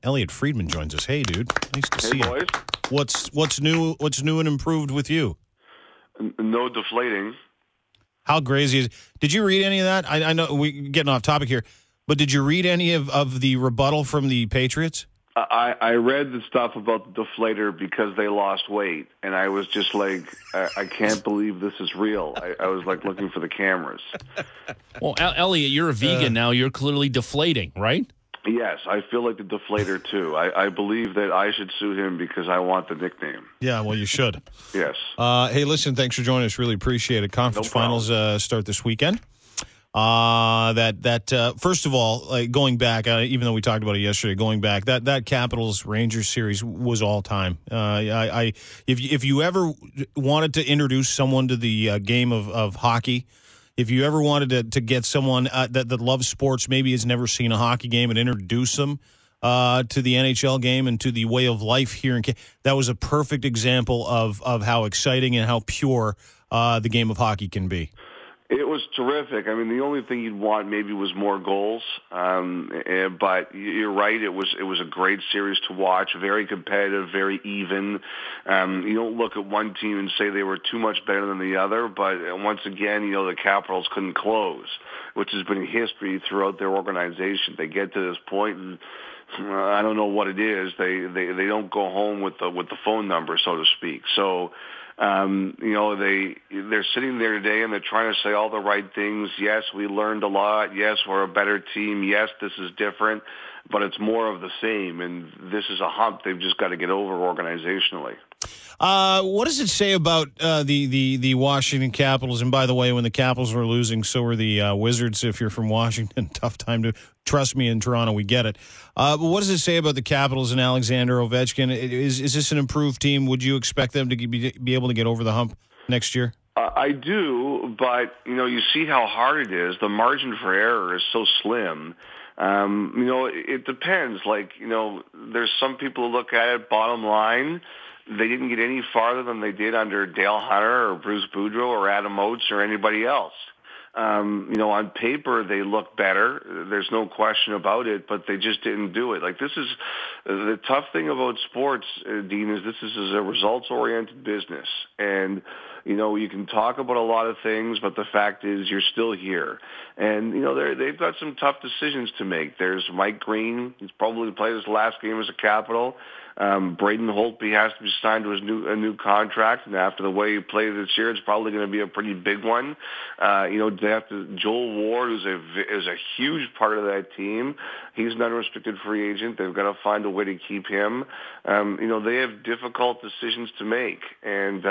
Elliot Friedman joins us. Hey, dude. Nice to see Hey, boys. you. What's new? What's new and improved with you? No deflating. How crazy is? Did you read any of that? I know we're getting off topic here, but did you read any of the rebuttal from the Patriots? I read the stuff about the deflator because they lost weight, and I was just like, I can't believe this is real. I was like looking for the cameras. Well, Elliot, you're a vegan now. You're clearly deflating, right? Yes, I feel like the deflator too. I believe that I should sue him because I want the nickname. Yeah, well, you should. Yes. Hey, listen, thanks for joining us. Really appreciate it. Conference finals start this weekend. First of all, like going back, even though we talked about it yesterday, going back, that Capitals Rangers series was all time. If you ever wanted to introduce someone to the game of hockey, if you ever wanted to get someone that loves sports, maybe has never seen a hockey game, and introduce them to the NHL game and to the way of life here in Canada, that was a perfect example of how exciting and how pure the game of hockey can be. It was terrific. I mean, the only thing you'd want maybe was more goals. But you're right. It was a great series to watch. Very competitive, very even. You don't look at one team and say they were too much better than the other. But once again, the Capitals couldn't close, which has been history throughout their organization. They get to this point and I don't know what it is. They don't go home with the phone number, so to speak. So. They're sitting there today and they're trying to say all the right things. Yes, we learned a lot. Yes, we're a better team. Yes, this is different, but it's more of the same. And this is a hump they've just got to get over organizationally. What does it say about the Washington Capitals? And by the way, when the Capitals were losing, so were the Wizards. If you're from Washington, tough time to trust me. In Toronto, we get it. But what does it say about the Capitals and Alexander Ovechkin? Is this an improved team? Would you expect them to be able to get over the hump next year? I do, but you see how hard it is. The margin for error is so slim. It depends. There's some people who look at it. Bottom line, they didn't get any farther than they did under Dale Hunter or Bruce Boudreau or Adam Oates or anybody else. On paper, they look better. There's no question about it, but they just didn't do it. This is the tough thing about sports, Dean, is this is a results-oriented business. And, you can talk about a lot of things, but the fact is you're still here. And, they've got some tough decisions to make. There's Mike Green. He's probably played his last game as a Capital. Braden Holtby has to be signed to a new contract, and after the way he played this year, it's probably going to be a pretty big one. They have to. Joel Ward is a huge part of that team. He's an unrestricted free agent. They've got to find a way to keep him. They have difficult decisions to make, and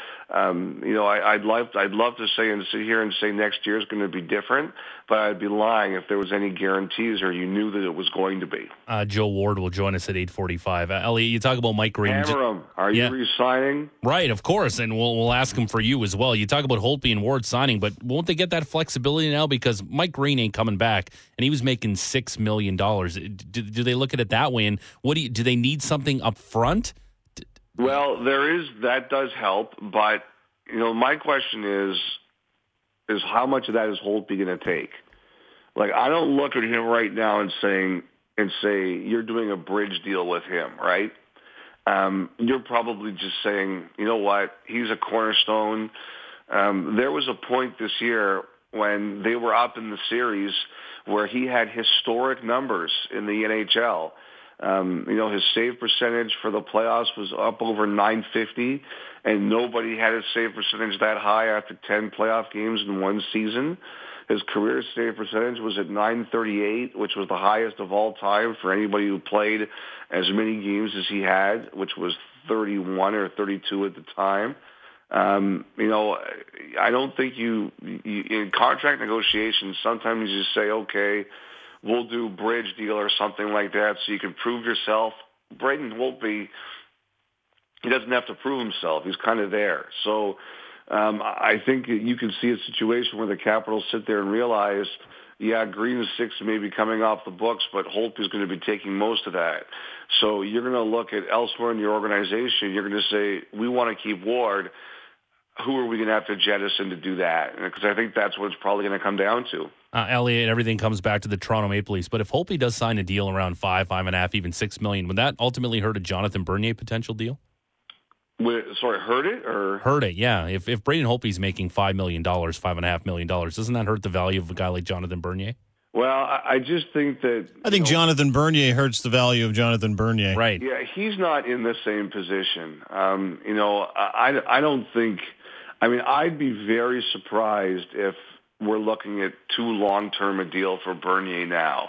I'd love to say and sit here and say next year is going to be different, but I'd be lying if there was any guarantees or you knew that it was going to be. Joe Ward will join us at 8:45. Elliot, you talk about Mike Green. Hammer him. Are you re-signing? Right, of course, and we'll ask him for you as well. You talk about Holtby and Ward signing, but won't they get that flexibility now because Mike Green ain't coming back, and he was making $6 million. Do they look at it that way? And do they need something up front? Well, that does help, but my question is how much of that is Holtby going to take? I don't look at him right now and say you're doing a bridge deal with him, right? You're probably just saying, you know what, he's a cornerstone. There was a point this year when they were up in the series where he had historic numbers in the NHL. His save percentage for the playoffs was up over .950, and nobody had his save percentage that high after 10 playoff games in one season. His career save percentage was at .938, which was the highest of all time for anybody who played as many games as he had, which was 31 or 32 at the time. I don't think you in contract negotiations, sometimes you just say, okay, we'll do bridge deal or something like that so you can prove yourself. Braden Holtby, he doesn't have to prove himself. He's kind of there. So I think you can see a situation where the Capitals sit there and realize, Green is 6 maybe coming off the books, but Holtby is going to be taking most of that. So you're going to look at elsewhere in your organization. You're going to say, we want to keep Ward. Who are we going to have to jettison to do that? Because I think that's what it's probably going to come down to. Elliot, everything comes back to the Toronto Maple Leafs. But if Holtby does sign a deal around 5.5, even $6 million, would that ultimately hurt a Jonathan Bernier potential deal? Hurt it or hurt it? Yeah. If Braden Holtby's making $5 million, $5.5 million, doesn't that hurt the value of a guy like Jonathan Bernier? Well, I just think that I think Jonathan Bernier hurts the value of Jonathan Bernier. Right. Yeah, he's not in the same position. I don't think. I mean, I'd be very surprised if we're looking at too long-term a deal for Bernier now.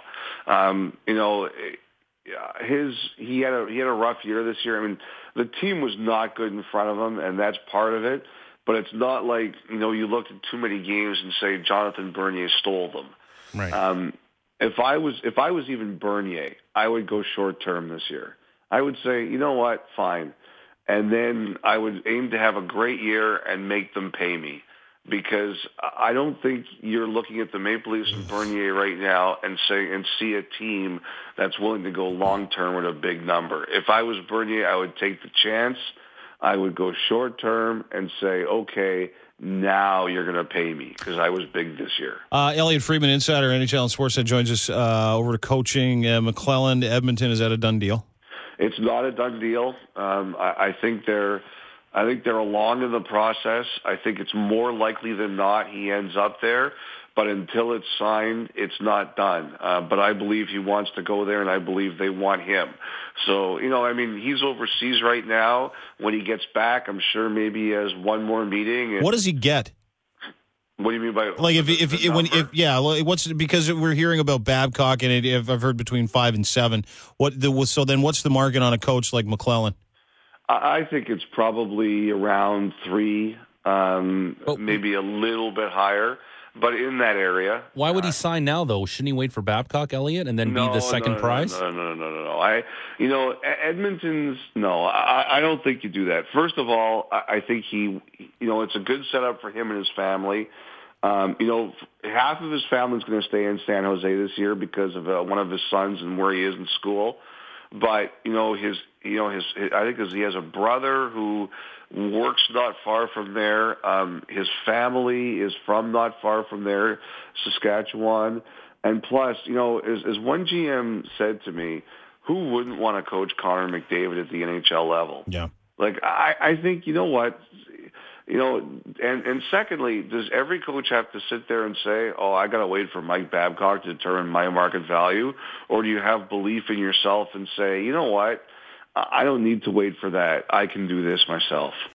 He had a rough year this year. I mean, the team was not good in front of him, and that's part of it. But it's not like you looked at too many games and say Jonathan Bernier stole them. Right. If I was even Bernier, I would go short-term this year. I would say, you know what, fine. And then I would aim to have a great year and make them pay me. Because I don't think you're looking at the Maple Leafs and Bernier right now and see a team that's willing to go long-term with a big number. If I was Bernier, I would take the chance. I would go short-term and say, okay, now you're going to pay me because I was big this year. Elliot Friedman, insider, NHL and Sportsnet, joins us over to coaching. McLellan to Edmonton, is that a done deal? It's not a done deal. I think they're along in the process. I think it's more likely than not he ends up there. But until it's signed, it's not done. But I believe he wants to go there, and I believe they want him. So, he's overseas right now. When he gets back, I'm sure maybe he has one more meeting. What does he get? What do you mean by what's because we're hearing about Babcock, and I've heard between 5 and 7. So then what's the market on a coach like McLellan? I think it's probably around 3, maybe a little bit higher. But in that area. Why would he sign now, though? Shouldn't he wait for Babcock, Elliott, and then be the second prize? No. Edmonton's, no, I don't think you do that. First of all, I think it's a good setup for him and his family. Half of his family's going to stay in San Jose this year because of one of his sons and where he is in school. But, I think he has a brother who works not far from there. His family is from not far from there, Saskatchewan. And plus, as one GM said to me, who wouldn't want to coach Connor McDavid at the NHL level? Yeah. I think, you know what, and secondly, does every coach have to sit there and say, oh, I got to wait for Mike Babcock to determine my market value? Or do you have belief in yourself and say, you know what, I don't need to wait for that. I can do this myself.